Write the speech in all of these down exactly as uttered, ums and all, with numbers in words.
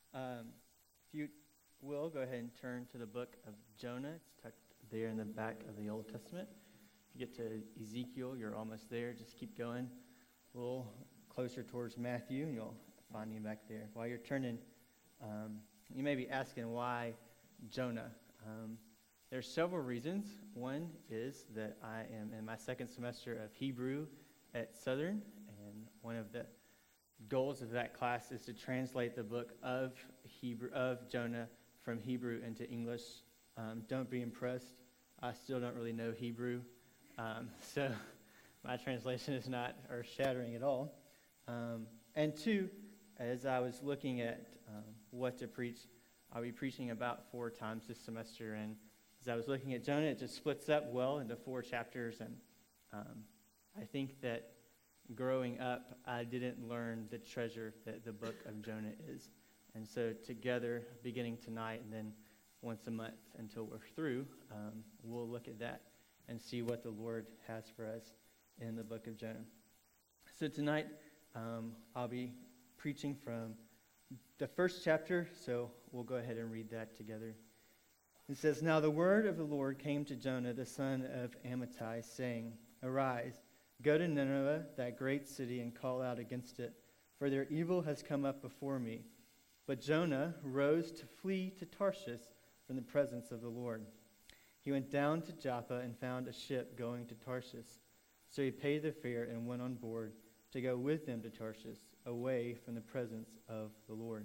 Um, if you will, go ahead and turn to the book of Jonah. It's tucked there in the back of the Old Testament. If you get to Ezekiel, you're almost there. Just keep going a little closer towards Matthew, and you'll find him back there. While you're turning, um, you may be asking why Jonah. Um, there's several reasons. One is that I am in my second semester of Hebrew at Southern, and one of the goals of that class is to translate the book of Hebrew of Jonah from Hebrew into English. Um, don't be impressed. I still don't really know Hebrew, um, so my translation is not earth-shattering at all. Um, and two, as I was looking at um, what to preach, I'll be preaching about four times this semester. And as I was looking at Jonah, it just splits up well into four chapters. And um, I think that growing up, I didn't learn the treasure that the book of Jonah is. And so together, beginning tonight and then once a month until we're through, um, we'll look at that and see what the Lord has for us in the book of Jonah. So tonight, um, I'll be preaching from the first chapter, so we'll go ahead and read that together. It says, "Now the word of the Lord came to Jonah, the son of Amittai, saying, 'Arise, go to Nineveh, that great city, and call out against it, for their evil has come up before me.' But Jonah rose to flee to Tarshish from the presence of the Lord. He went down to Joppa and found a ship going to Tarshish. So he paid the fare and went on board to go with them to Tarshish, away from the presence of the Lord.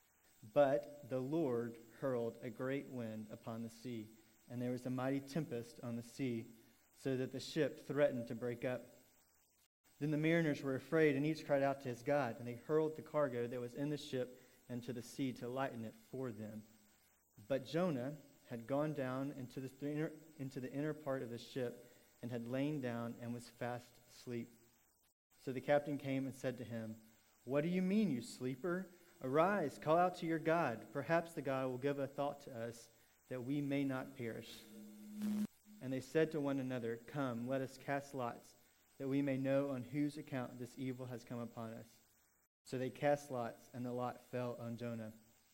But the Lord hurled a great wind upon the sea, and there was a mighty tempest on the sea, so that the ship threatened to break up. Then the mariners were afraid, and each cried out to his God, and they hurled the cargo that was in the ship into the sea to lighten it for them. But Jonah had gone down into the inner, into the inner part of the ship, and had lain down and was fast asleep. So the captain came and said to him, 'What do you mean, you sleeper? Arise, call out to your God. Perhaps the God will give a thought to us, that we may not perish.' And they said to one another, 'Come, let us cast lots, that we may know on whose account this evil has come upon us.' So they cast lots, and the lot fell on Jonah.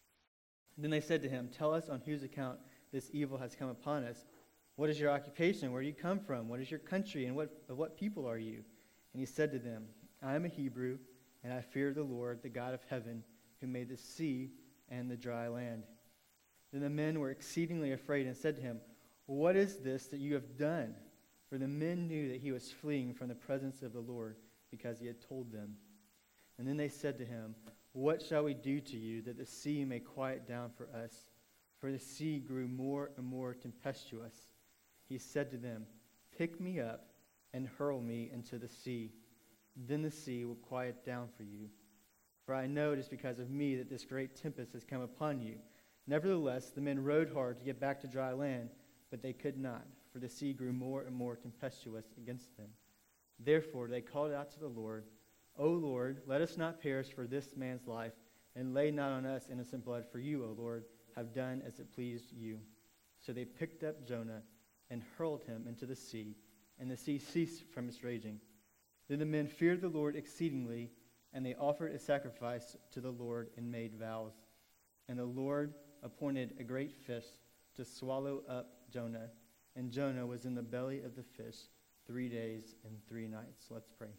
Then they said to him, 'Tell us on whose account this evil has come upon us. What is your occupation? Where do you come from? What is your country? And what of what people are you?' And he said to them, 'I am a Hebrew, and I fear the Lord, the God of heaven, who made the sea and the dry land.' Then the men were exceedingly afraid and said to him, 'What is this that you have done?' For the men knew that he was fleeing from the presence of the Lord, because he had told them. And then they said to him, 'What shall we do to you, that the sea may quiet down for us?' For the sea grew more and more tempestuous. He said to them, 'Pick me up and hurl me into the sea. Then the sea will quiet down for you. For I know it is because of me that this great tempest has come upon you.' Nevertheless, the men rowed hard to get back to dry land, but they could not, for the sea grew more and more tempestuous against them. Therefore they called out to the Lord, 'O Lord, let us not perish for this man's life, and lay not on us innocent blood, for you, O Lord, have done as it pleased you.' So they picked up Jonah and hurled him into the sea, and the sea ceased from its raging. Then the men feared the Lord exceedingly, and they offered a sacrifice to the Lord and made vows. And the Lord appointed a great fish to swallow up Jonah, and Jonah was in the belly of the fish three days and three nights." Let's pray.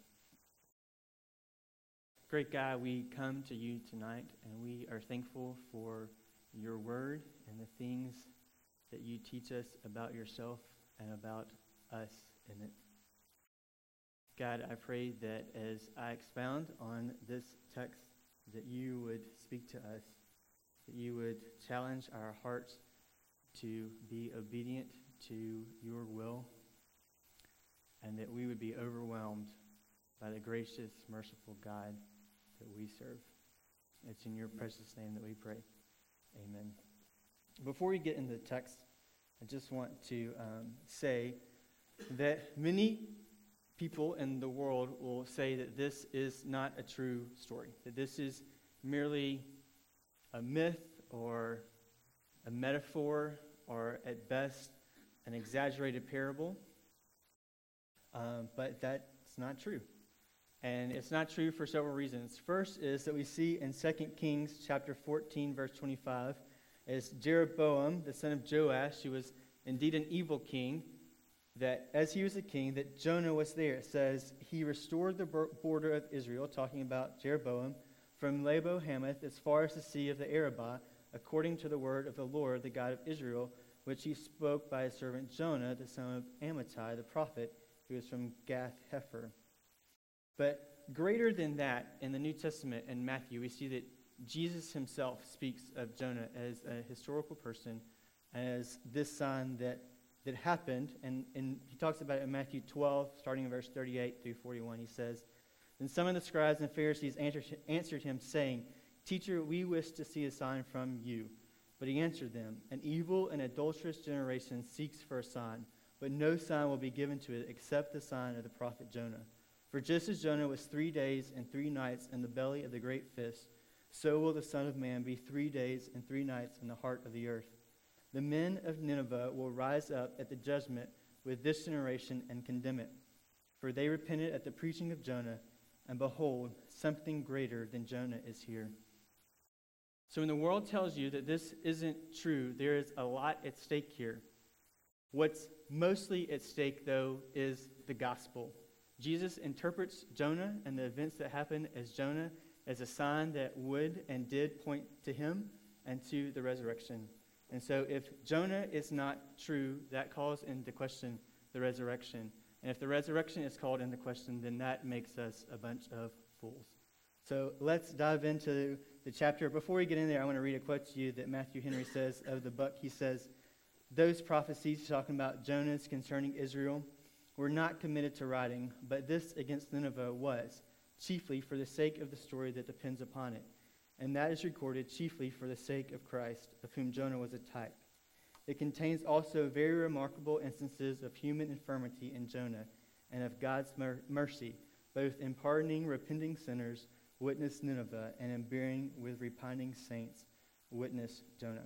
Great God, we come to you tonight, and we are thankful for your word and the things that you teach us about yourself and about us in it. God, I pray that as I expound on this text, that you would speak to us, that you would challenge our hearts to be obedient to your will, and that we would be overwhelmed by the gracious, merciful God that we serve. It's in your precious name that we pray. Amen. Before we get into the text, I just want to um, say that many people in the world will say that this is not a true story, that this is merely a myth or a metaphor, or at best an exaggerated parable. Um, but that's not true. And it's not true for several reasons. First is that we see in Second Kings chapter fourteen, verse twenty-five, as Jeroboam, the son of Joash, who was indeed an evil king, that as he was a king, that Jonah was there. It says, he restored the border of Israel, talking about Jeroboam, from Labo Hamath as far as the sea of the Arabah, according to the word of the Lord, the God of Israel, which he spoke by his servant Jonah, the son of Amittai, the prophet, who is from Gath-hepher. But greater than that, in the New Testament, in Matthew, we see that Jesus himself speaks of Jonah as a historical person, as this sign that, that happened. And, and he talks about it in Matthew twelve, starting in verse thirty-eight through forty-one. He says, then some of the scribes and Pharisees answered him, saying, Teacher, we wish to see a sign from you. But he answered them, an evil and adulterous generation seeks for a sign, but no sign will be given to it except the sign of the prophet Jonah. For just as Jonah was three days and three nights in the belly of the great fish, so will the Son of Man be three days and three nights in the heart of the earth. The men of Nineveh will rise up at the judgment with this generation and condemn it. For they repented at the preaching of Jonah, and behold, something greater than Jonah is here. So when the world tells you that this isn't true, there is a lot at stake here. What's mostly at stake, though, is the gospel. Jesus interprets Jonah and the events that happened as Jonah as a sign that would and did point to him and to the resurrection. And so if Jonah is not true, that calls into question the resurrection. And if the resurrection is called into question, then that makes us a bunch of fools. So let's dive into the chapter. Before we get in there, I want to read a quote to you that Matthew Henry says of the book. He says, those prophecies talking about Jonah's concerning Israel were not committed to writing, but this against Nineveh was, chiefly for the sake of the story that depends upon it. And that is recorded chiefly for the sake of Christ, of whom Jonah was a type. It contains also very remarkable instances of human infirmity in Jonah, and of God's mer- mercy, both in pardoning repenting sinners, witness Nineveh, and in bearing with repining saints, witness Jonah.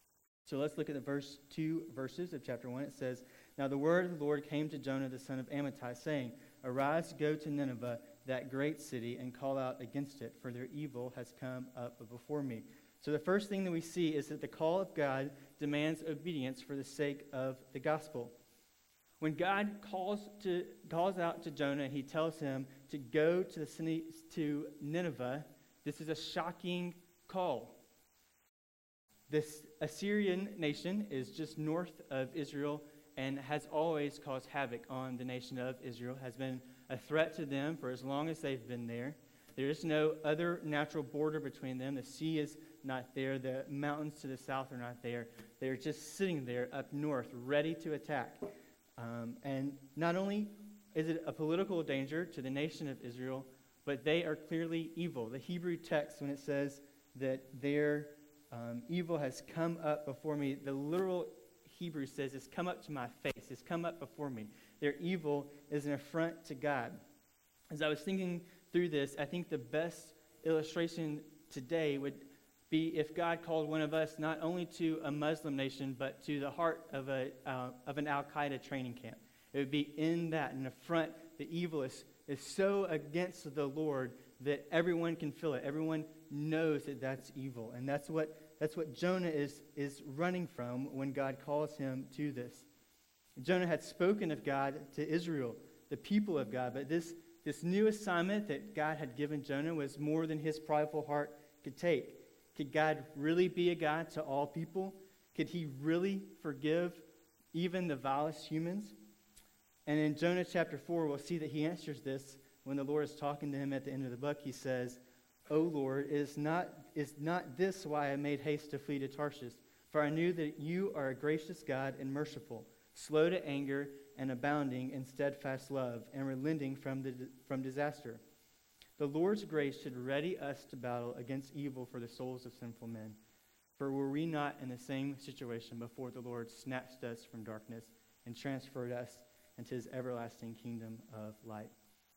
So let's look at the verse two verses of chapter one. It says, Now the word of the Lord came to Jonah the son of Amittai, saying, Arise, go to Nineveh, that great city, and call out against it, for their evil has come up before me. So the first thing that we see is that the call of God demands obedience for the sake of the gospel. When God calls to calls out to Jonah, he tells him to go to the city, to Nineveh. This is a shocking call. This Assyrian nation is just north of Israel and has always caused havoc on the nation of Israel, has been a threat to them for as long as they've been there. There is no other natural border between them. The sea is not there. The mountains to the south are not there. They're just sitting there up north, ready to attack. Um, and not only is it a political danger to the nation of Israel, but they are clearly evil. The Hebrew text, when it says that their um, evil has come up before me, the literal Hebrew says it's come up to my face. It's come up before me. Their evil is an affront to God. As I was thinking through this, I think the best illustration today would be if God called one of us not only to a Muslim nation, but to the heart of a uh, of an Al-Qaeda training camp. It would be in that, an affront. The evil is, is so against the Lord that everyone can feel it. Everyone knows that that's evil. And that's what that's what Jonah is, is running from when God calls him to this. Jonah had spoken of God to Israel, the people of God, but this, this new assignment that God had given Jonah was more than his prideful heart could take. Could God really be a God to all people? Could he really forgive even the vilest humans? And in Jonah chapter four, we'll see that he answers this when the Lord is talking to him at the end of the book. He says, O Lord, is not, is not this why I made haste to flee to Tarshish? For I knew that you are a gracious God and merciful, slow to anger and abounding in steadfast love, and relenting from, the, from disaster. The Lord's grace should ready us to battle against evil for the souls of sinful men. For were we not in the same situation before the Lord snatched us from darkness and transferred us into his everlasting kingdom of light?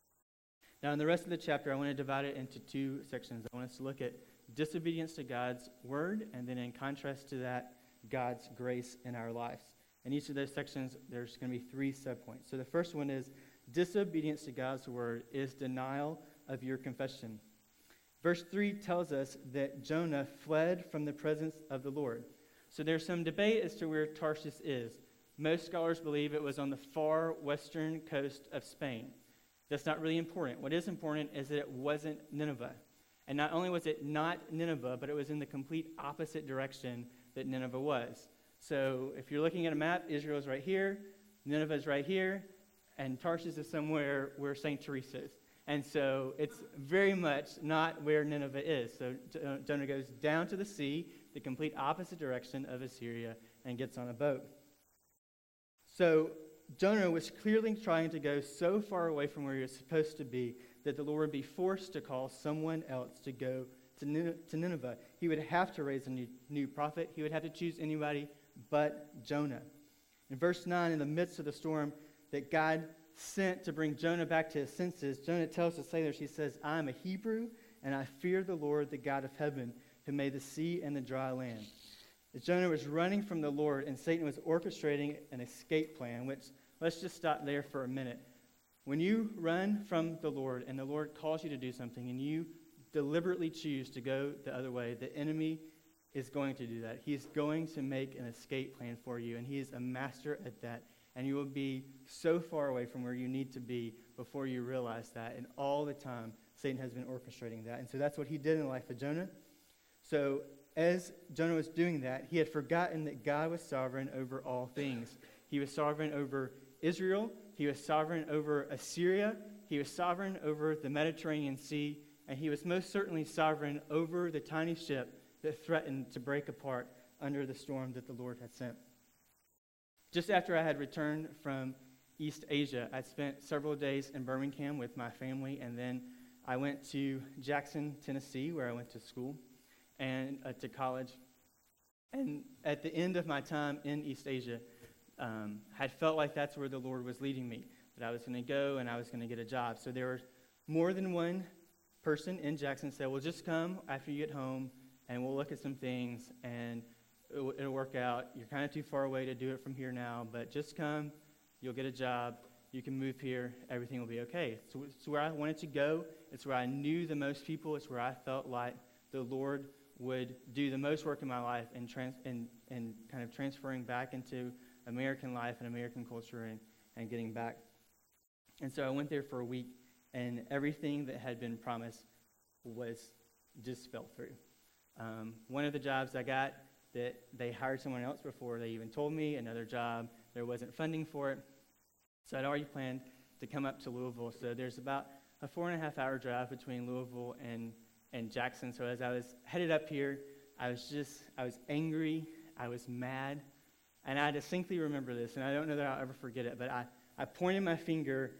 Now, in the rest of the chapter, I want to divide it into two sections. I want us to look at disobedience to God's word, and then in contrast to that, God's grace in our lives. In each of those sections, there's going to be three subpoints. So the first one is Disobedience to God's word is denial of your confession. Verse three tells us that Jonah fled from the presence of the Lord. So there's some debate as to where Tarshish is. Most scholars believe it was on the far western coast of Spain. That's not really important. What is important is that it wasn't Nineveh. And not only was it not Nineveh, but it was in the complete opposite direction that Nineveh was. So if you're looking at a map, Israel is right here, Nineveh is right here, and Tarshish is somewhere where Saint Teresa is. And so it's very much not where Nineveh is. So Jonah goes down to the sea, the complete opposite direction of Assyria, and gets on a boat. So Jonah was clearly trying to go so far away from where he was supposed to be that the Lord would be forced to call someone else to go to Nineveh. He would have to raise a new, new prophet. He would have to choose anybody but Jonah. In verse nine, in the midst of the storm that God sent to bring Jonah back to his senses, Jonah tells the sailors, he says, I am a Hebrew, and I fear the Lord, the God of heaven, who made the sea and the dry land. As Jonah was running from the Lord, and Satan was orchestrating an escape plan, which, let's just stop there for a minute. When you run from the Lord, and the Lord calls you to do something, and you deliberately choose to go the other way, the enemy is going to do that. He's going to make an escape plan for you, and he is a master at that. And you will be so far away from where you need to be before you realize that. And all the time, Satan has been orchestrating that. And so that's what he did in the life of Jonah. So as Jonah was doing that, he had forgotten that God was sovereign over all things. He was sovereign over Israel. He was sovereign over Assyria. He was sovereign over the Mediterranean Sea. And he was most certainly sovereign over the tiny ship that threatened to break apart under the storm that the Lord had sent. Just after I had returned from East Asia, I spent several days in Birmingham with my family, and then I went to Jackson, Tennessee, where I went to school and uh, to college. And at the end of my time in East Asia, um, I felt like that's where the Lord was leading me, that I was going to go and I was going to get a job. So there were more than one person in Jackson said, well, just come after you get home, and we'll look at some things, and It'll, it'll work out. You're kind of too far away to do it from here now, but just come. You'll get a job. You can move here. Everything will be okay. So it's where I wanted to go. It's where I knew the most people. It's where I felt like the Lord would do the most work in my life and trans- and, and kind of transferring back into American life and American culture and, and getting back. And so I went there for a week, and everything that had been promised was just fell through. Um, one of the jobs I got, that they hired someone else before they even told me. Another job, there wasn't funding for it. So I'd already planned to come up to Louisville. So there's about a four and a half hour drive between Louisville and, and Jackson. So as I was headed up here, I was just, I was angry, I was mad. And I distinctly remember this, and I don't know that I'll ever forget it, but I, I pointed my finger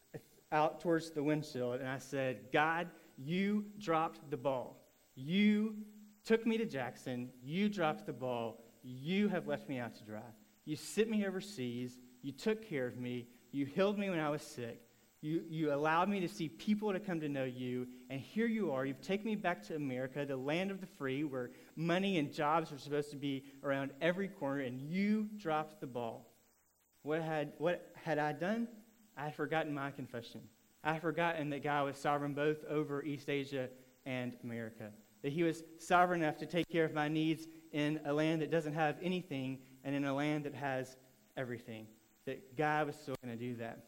out towards the windshield, and I said, God, you dropped the ball. You took me to Jackson, you dropped the ball, you have left me out to dry. You sent me overseas, you took care of me, you healed me when I was sick, you, you allowed me to see people to come to know you, and here you are, you've taken me back to America, the land of the free, where money and jobs are supposed to be around every corner, and you dropped the ball. What had, what had I done? I had forgotten my confession. I had forgotten that God was sovereign both over East Asia and America. That he was sovereign enough to take care of my needs in a land that doesn't have anything and in a land that has everything. That God was still going to do that.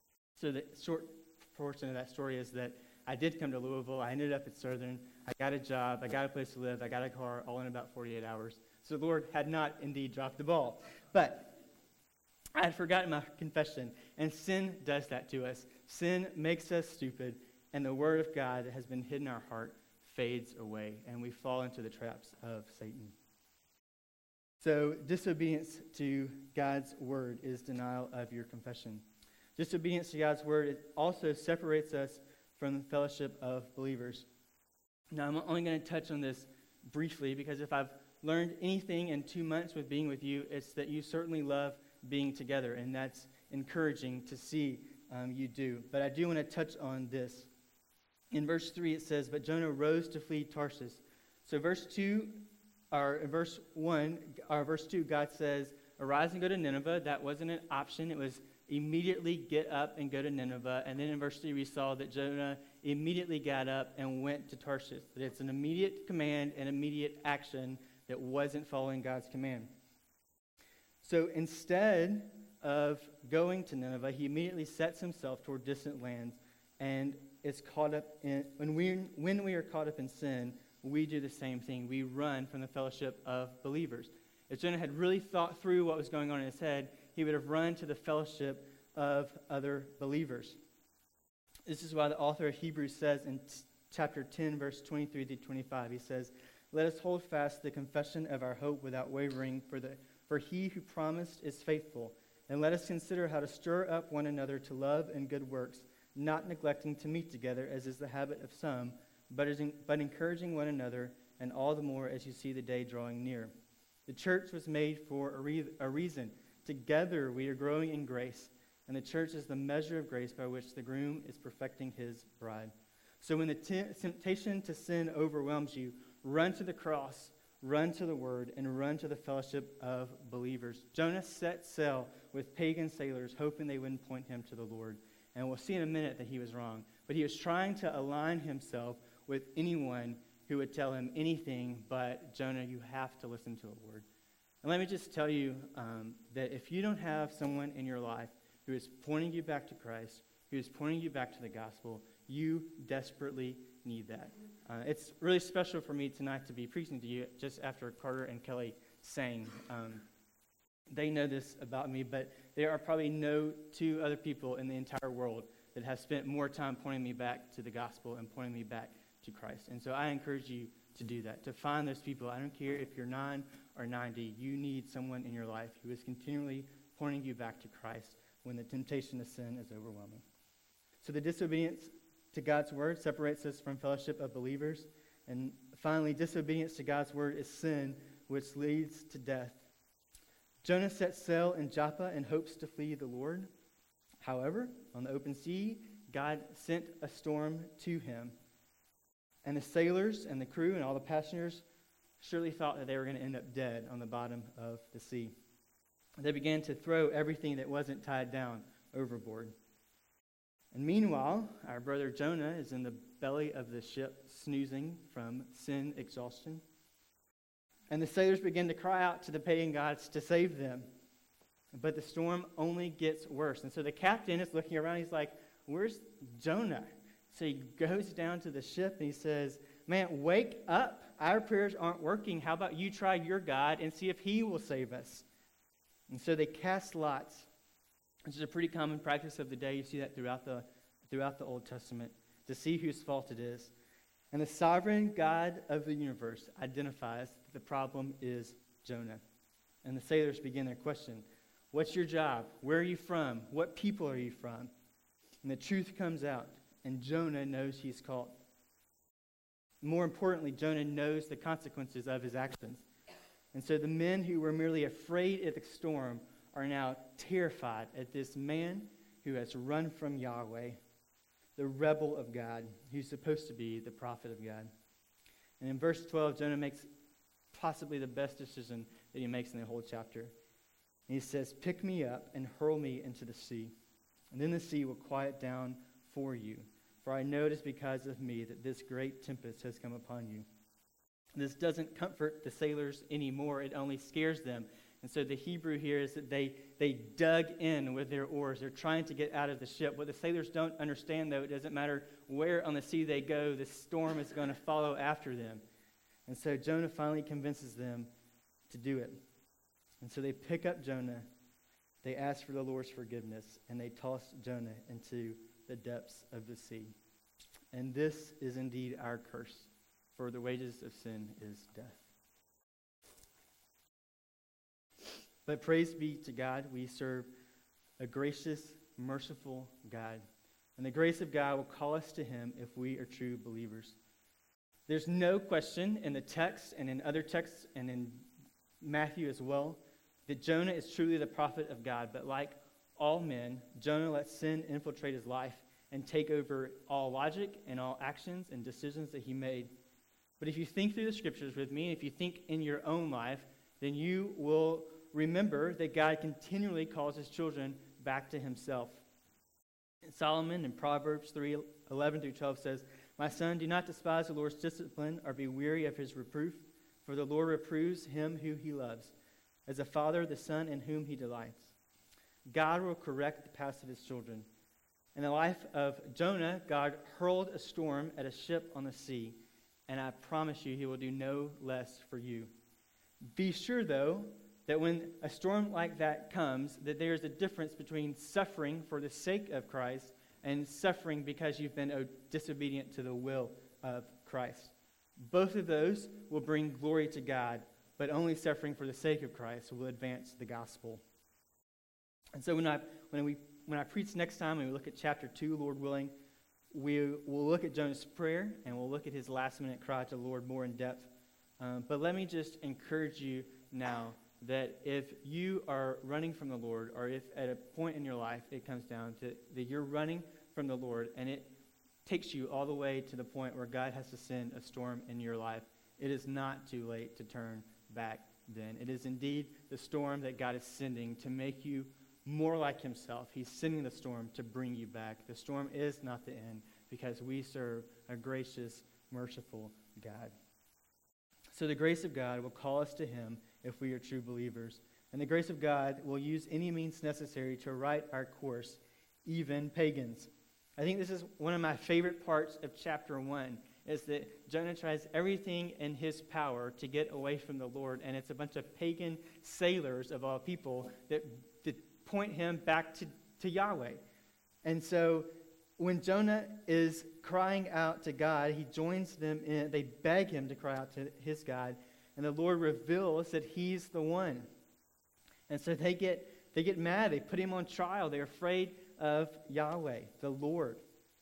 So the short portion of that story is that I did come to Louisville. I ended up at Southern. I got a job. I got a place to live. I got a car all in about forty-eight hours. So the Lord had not indeed dropped the ball. But I had forgotten my confession. And sin does that to us. Sin makes us stupid. And the word of God that has been hidden in our heart fades away, and we fall into the traps of Satan. So disobedience to God's word is denial of your confession. Disobedience to God's word, it also separates us from the fellowship of believers. Now, I'm only going to touch on this briefly, because if I've learned anything in two months with being with you, it's that you certainly love being together, and that's encouraging to see um, you do. But I do want to touch on this. In verse three, it says, but Jonah rose to flee Tarshish. So verse two, or in verse one, or verse two, God says, arise and go to Nineveh. That wasn't an option. It was immediately get up and go to Nineveh. And then in verse three, we saw that Jonah immediately got up and went to Tarshish. That it's an immediate command and immediate action that wasn't following God's command. So instead of going to Nineveh, he immediately sets himself toward distant lands and is caught up in, when we, when we are caught up in sin, we do the same thing. We run from the fellowship of believers. If Jonah had really thought through what was going on in his head, he would have run to the fellowship of other believers. This is why the author of Hebrews says in t- chapter ten, verse twenty-three to twenty-five, he says, "Let us hold fast the confession of our hope without wavering, for the for he who promised is faithful. And let us consider how to stir up one another to love and good works, not neglecting to meet together, as is the habit of some, but, as in, but encouraging one another, and all the more as you see the day drawing near." The church was made for a, re- a reason. Together we are growing in grace, and the church is the measure of grace by which the groom is perfecting his bride. So when the t- temptation to sin overwhelms you, run to the cross, run to the word, and run to the fellowship of believers. Jonah set sail with pagan sailors, hoping they wouldn't point him to the Lord. And we'll see in a minute that he was wrong. But he was trying to align himself with anyone who would tell him anything but, Jonah, you have to listen to the Lord. And let me just tell you um, that if you don't have someone in your life who is pointing you back to Christ, who is pointing you back to the gospel, you desperately need that. Uh, it's really special for me tonight to be preaching to you just after Carter and Kelly sang. Um, they know this about me, but there are probably no two other people in the entire world that have spent more time pointing me back to the gospel and pointing me back to Christ. And so I encourage you to do that, to find those people. I don't care if you're nine or ninety. You need someone in your life who is continually pointing you back to Christ when the temptation to sin is overwhelming. So the disobedience to God's word separates us from fellowship of believers. And finally, disobedience to God's word is sin, which leads to death. Jonah sets sail in Joppa in hopes to flee the Lord. However, on the open sea, God sent a storm to him. And the sailors and the crew and all the passengers surely thought that they were going to end up dead on the bottom of the sea. They began to throw everything that wasn't tied down overboard. And meanwhile, our brother Jonah is in the belly of the ship, snoozing from sin exhaustion. And the sailors begin to cry out to the pagan gods to save them. But the storm only gets worse. And so the captain is looking around. He's like, "Where's Jonah?" So he goes down to the ship and he says, "Man, wake up. Our prayers aren't working. How about you try your God and see if he will save us?" And so they cast lots, which is a pretty common practice of the day. You see that throughout the, throughout the Old Testament, to see whose fault it is. And the sovereign God of the universe identifies that the problem is Jonah. And the sailors begin their question. What's your job? Where are you from? What people are you from? And the truth comes out, and Jonah knows he's caught. More importantly, Jonah knows the consequences of his actions. And so the men who were merely afraid of the storm are now terrified at this man who has run from Yahweh, the rebel of God, who's supposed to be the prophet of God. And in verse twelve, Jonah makes possibly the best decision that he makes in the whole chapter. And he says, "Pick me up and hurl me into the sea, and then the sea will quiet down for you. For I know it is because of me that this great tempest has come upon you." This doesn't comfort the sailors anymore. It only scares them. And so the Hebrew here is that they, they dug in with their oars. They're trying to get out of the ship. What the sailors don't understand, though, it doesn't matter where on the sea they go, the storm is going to follow after them. And so Jonah finally convinces them to do it. And so they pick up Jonah, they ask for the Lord's forgiveness, and they toss Jonah into the depths of the sea. And this is indeed our curse, for the wages of sin is death. But praise be to God, we serve a gracious, merciful God. And the grace of God will call us to him if we are true believers. There's no question in the text and in other texts and in Matthew as well that Jonah is truly the prophet of God. But like all men, Jonah lets sin infiltrate his life and take over all logic and all actions and decisions that he made. But if you think through the scriptures with me, if you think in your own life, then you will remember that God continually calls his children back to himself. And Solomon in Proverbs three eleven through twelve says, "My son, do not despise the Lord's discipline or be weary of his reproof, for the Lord reproves him who he loves, as a father the son in whom he delights." God will correct the paths of his children. In the life of Jonah, God hurled a storm at a ship on the sea, and I promise you he will do no less for you. Be sure, though, that when a storm like that comes, that there is a difference between suffering for the sake of Christ and suffering because you've been disobedient to the will of Christ. Both of those will bring glory to God, but only suffering for the sake of Christ will advance the gospel. And so when I when we when I preach next time and we look at chapter two, Lord willing, we will look at Jonah's prayer and we'll look at his last minute cry to the Lord more in depth. Um, but let me just encourage you now that if you are running from the Lord, or if at a point in your life it comes down to that you're running from the Lord and it takes you all the way to the point where God has to send a storm in your life, it is not too late to turn back then. It is indeed the storm that God is sending to make you more like himself. He's sending the storm to bring you back. The storm is not the end because we serve a gracious, merciful God. So the grace of God will call us to him if we are true believers. And the grace of God will use any means necessary to right our course, even pagans. I think this is one of my favorite parts of chapter one, is that Jonah tries everything in his power to get away from the Lord, and it's a bunch of pagan sailors of all people that, that point him back to, to Yahweh. And so when Jonah is crying out to God, he joins them in, they beg him to cry out to his God, and the Lord reveals that he's the one. And so they get they get mad, they put him on trial, they're afraid of Yahweh, the Lord.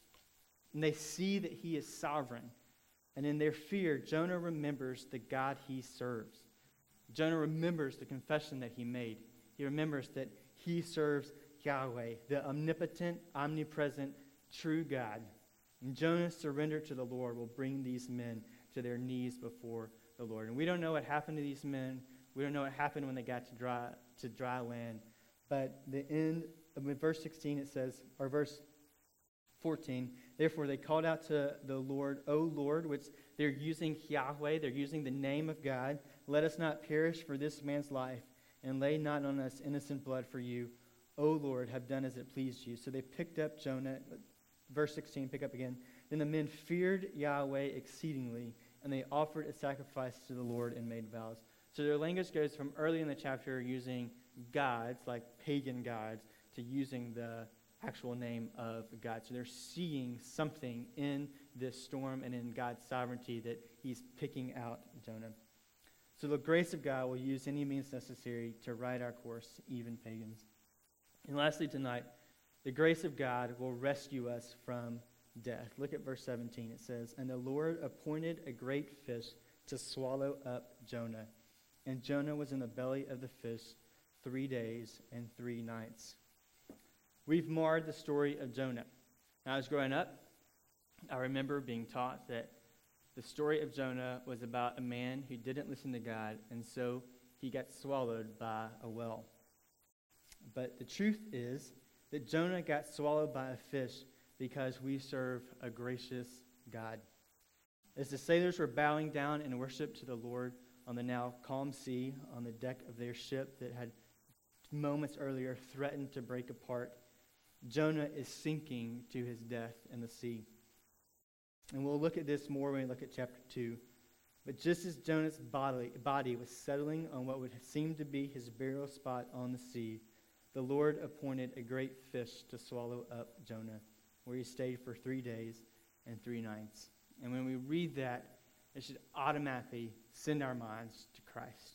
And they see that he is sovereign. And in their fear, Jonah remembers the God he serves. Jonah remembers the confession that he made. He remembers that he serves Yahweh, the omnipotent, omnipresent, true God. And Jonah's surrender to the Lord will bring these men to their knees before the Lord. And we don't know what happened to these men. We don't know what happened when they got to dry to dry land. But the end of verse sixteen, it says, or verse fourteen, therefore they called out to the Lord, O Lord, which they're using Yahweh, they're using the name of God. Let us not perish for this man's life, and lay not on us innocent blood for you. O Lord, have done as it pleased you. So they picked up Jonah. Verse sixteen, pick up again. Then the men feared Yahweh exceedingly, and they offered a sacrifice to the Lord and made vows. So their language goes from early in the chapter using gods, like pagan gods, to using the actual name of God. So they're seeing something in this storm and in God's sovereignty that he's picking out Jonah. So the grace of God will use any means necessary to right our course, even pagans. And lastly tonight, the grace of God will rescue us from death. Look at verse seventeen. It says, and the Lord appointed a great fish to swallow up Jonah. And Jonah was in the belly of the fish three days and three nights. We've marred the story of Jonah. When I was growing up, I remember being taught that the story of Jonah was about a man who didn't listen to God, and so he got swallowed by a whale. But the truth is that Jonah got swallowed by a fish because we serve a gracious God. As the sailors were bowing down in worship to the Lord on the now calm sea on the deck of their ship that had moments earlier threatened to break apart, Jonah is sinking to his death in the sea. And we'll look at this more when we look at chapter two. But just as Jonah's body, body was settling on what would seem to be his burial spot on the sea, the Lord appointed a great fish to swallow up Jonah, where he stayed for three days and three nights. And when we read that, it should automatically send our minds to Christ.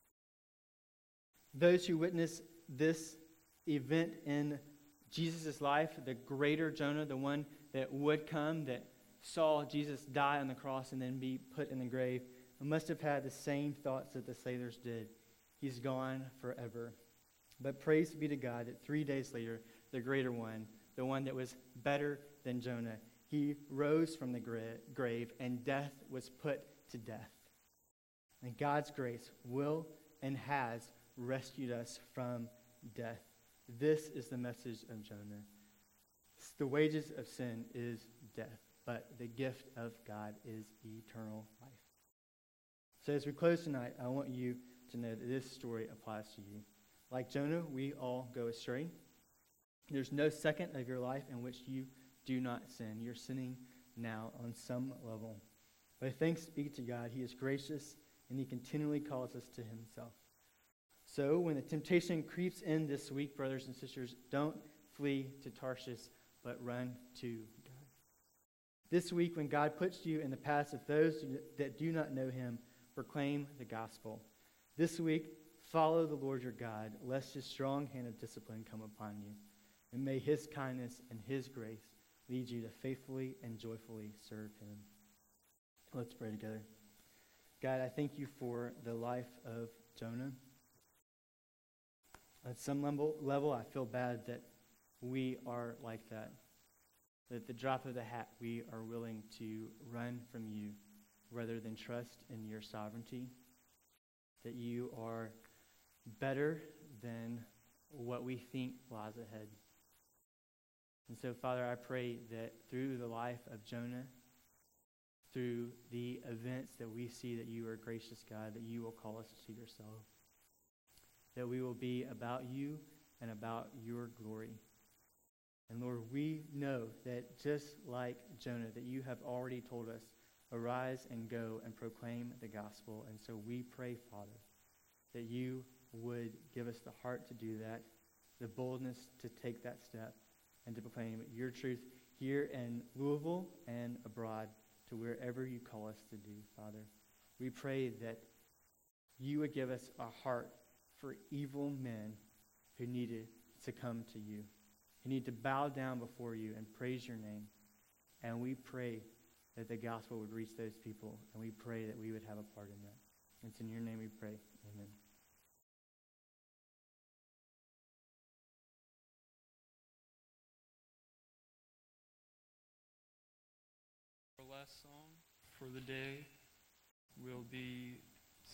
Those who witness this event in Jesus' life, the greater Jonah, the one that would come, that saw Jesus die on the cross and then be put in the grave, must have had the same thoughts that the sailors did. He's gone forever. But praise be to God that three days later, the greater one, the one that was better than Jonah, he rose from the gra- grave and death was put to death. And God's grace will and has rescued us from death. This is the message of Jonah. The wages of sin is death, but the gift of God is eternal life. So as we close tonight, I want you to know that this story applies to you. Like Jonah, we all go astray. There's no second of your life in which you do not sin. You're sinning now on some level. But thanks be to God, he is gracious, and he continually calls us to himself. So when the temptation creeps in this week, brothers and sisters, don't flee to Tarshish, but run to God. This week, when God puts you in the paths of those that do not know him, proclaim the gospel. This week, follow the Lord your God, lest his strong hand of discipline come upon you. And may his kindness and his grace lead you to faithfully and joyfully serve him. Let's pray together. God, I thank you for the life of Jonah. At some level, level, I feel bad that we are like that. That at the drop of the hat, we are willing to run from you rather than trust in your sovereignty. That you are better than what we think lies ahead. And so, Father, I pray that through the life of Jonah, through the events that we see that you are a gracious God, that you will call us to yourself. That we will be about you and about your glory. And Lord, we know that just like Jonah, that you have already told us, arise and go and proclaim the gospel. And so we pray, Father, that you would give us the heart to do that, the boldness to take that step, and to proclaim your truth here in Louisville and abroad to wherever you call us to do, Father. We pray that you would give us a heart for evil men who need to succumb to you, who need to bow down before you and praise your name. And we pray that the gospel would reach those people, and we pray that we would have a part in that. It's in your name we pray. Amen. Our last song for the day will be